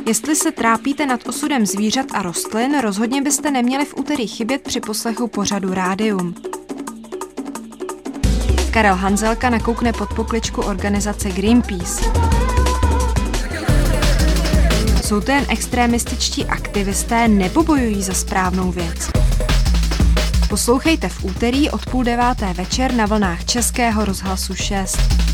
Jestli se trápíte nad osudem zvířat a rostlin, rozhodně byste neměli v úterý chybět při poslechu pořadu Rádium. Karel Hanzelka nakoukne pod pokličku organizace Greenpeace. Jsou to jen extremističtí aktivisté nebo bojují za správnou věc? Poslouchejte v úterý od 8:30 večer na vlnách Českého rozhlasu 6.